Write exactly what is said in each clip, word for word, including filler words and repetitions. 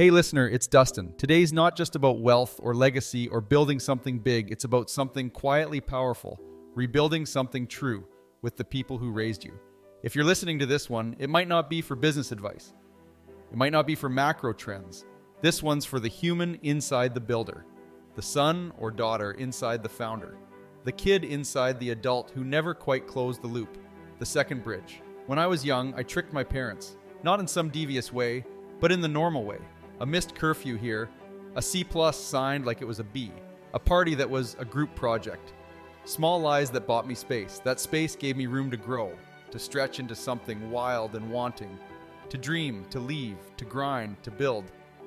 Hey listener, it's Dustin. Today's not just about wealth or legacy or building something big, it's about something quietly powerful, rebuilding something true with the people who raised you. If you're listening to this one, it might not be for business advice. It might not be for macro trends. This one's for the human inside the builder, the son or daughter inside the founder, the kid inside the adult who never quite closed the loop, the second bridge. When I was young, I tricked my parents, not in some devious way, but in the normal way. A missed curfew here, a C plus signed like it was a B, a party that was a group project. Small lies that bought me space. That space gave me room to grow, to stretch into something wild and wanting, to dream, to leave, to grind, to build.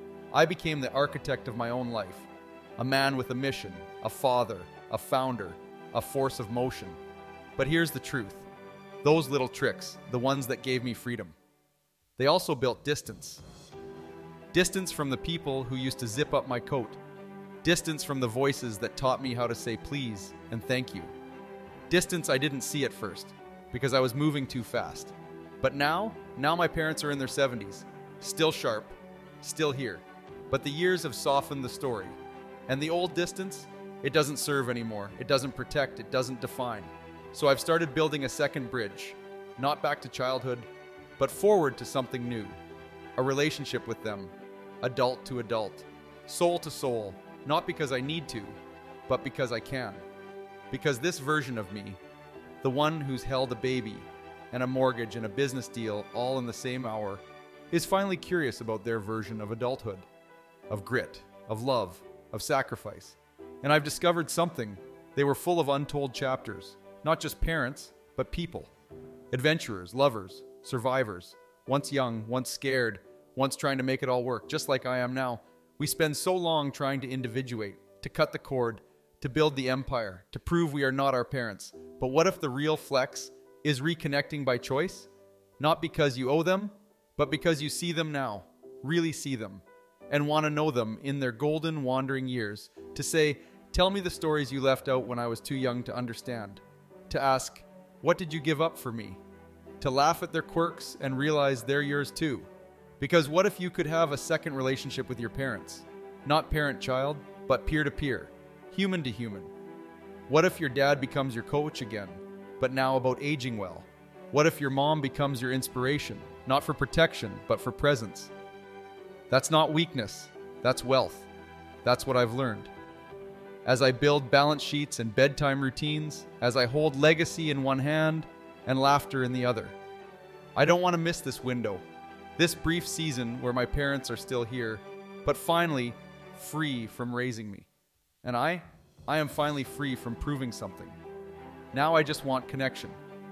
I became the architect of my own life, a man with a mission, a father, a founder, a force of motion. But here's the truth. Those little tricks, the ones that gave me freedom, they also built distance. Distance from the people who used to zip up my coat. Distance from the voices that taught me how to say please and thank you. Distance I didn't see at first, because I was moving too fast. But now, now my parents are in their seventies, still sharp, still here. But the years have softened the story. And the old distance, it doesn't serve anymore. It doesn't protect, it doesn't define. So I've started building a second bridge, not back to childhood, but forward to something new. A relationship with them, adult to adult, soul to soul, not because I need to, but because I can. Because this version of me, the one who's held a baby and a mortgage and a business deal all in the same hour, is finally curious about their version of adulthood, of grit, of love, of sacrifice. And I've discovered something. They were full of untold chapters, not just parents, but people. Adventurers, lovers, survivors, once young, once scared, once trying to make it all work, just like I am now. We spend so long trying to individuate, to cut the cord, to build the empire, to prove we are not our parents. But what if the real flex is reconnecting by choice? Not because you owe them, but because you see them now, really see them, and want to know them in their golden wandering years, to say, tell me the stories you left out when I was too young to understand, to ask, what did you give up for me? To laugh at their quirks and realize they're yours too. Because what if you could have a second relationship with your parents? Not parent-child, but peer-to-peer, human to human. What if your dad becomes your coach again, but now about aging well? What if your mom becomes your inspiration, not for protection, but for presence? That's not weakness, that's wealth. That's what I've learned. As I build balance sheets and bedtime routines, as I hold legacy in one hand and laughter in the other. I don't want to miss this window, this brief season where my parents are still here, but finally free from raising me. And I, I am finally free from proving something. Now I just want connection.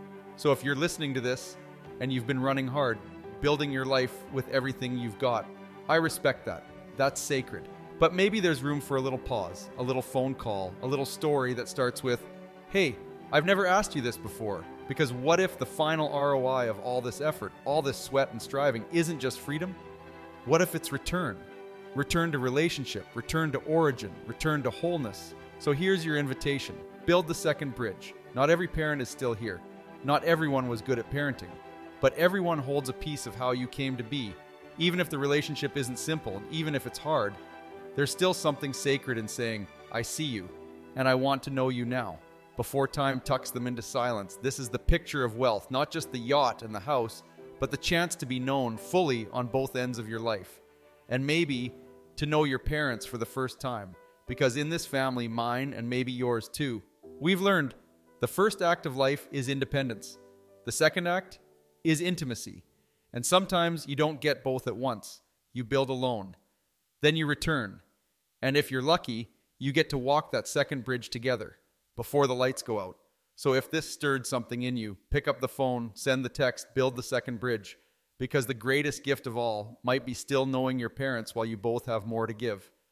So if you're listening to this and you've been running hard, building your life with everything you've got, I respect that. That's sacred. But maybe there's room for a little pause, a little phone call, a little story that starts with, hey, I've never asked you this before. Because what if the final R O I of all this effort, all this sweat and striving isn't just freedom? What if it's return? Return to relationship, return to origin, return to wholeness. So here's your invitation. Build the second bridge. Not every parent is still here. Not everyone was good at parenting. But everyone holds a piece of how you came to be. Even if the relationship isn't simple, and even if it's hard, there's still something sacred in saying, I see you, and I want to know you now. Before time tucks them into silence, this is the picture of wealth, not just the yacht and the house, but the chance to be known fully on both ends of your life. And maybe to know your parents for the first time, because in this family, mine and maybe yours too, we've learned the first act of life is independence. The second act is intimacy. And sometimes you don't get both at once. You build alone. Then you return. And if you're lucky, you get to walk that second bridge together before the lights go out. So if this stirred something in you, pick up the phone, send the text, build the second bridge, because the greatest gift of all might be still knowing your parents while you both have more to give.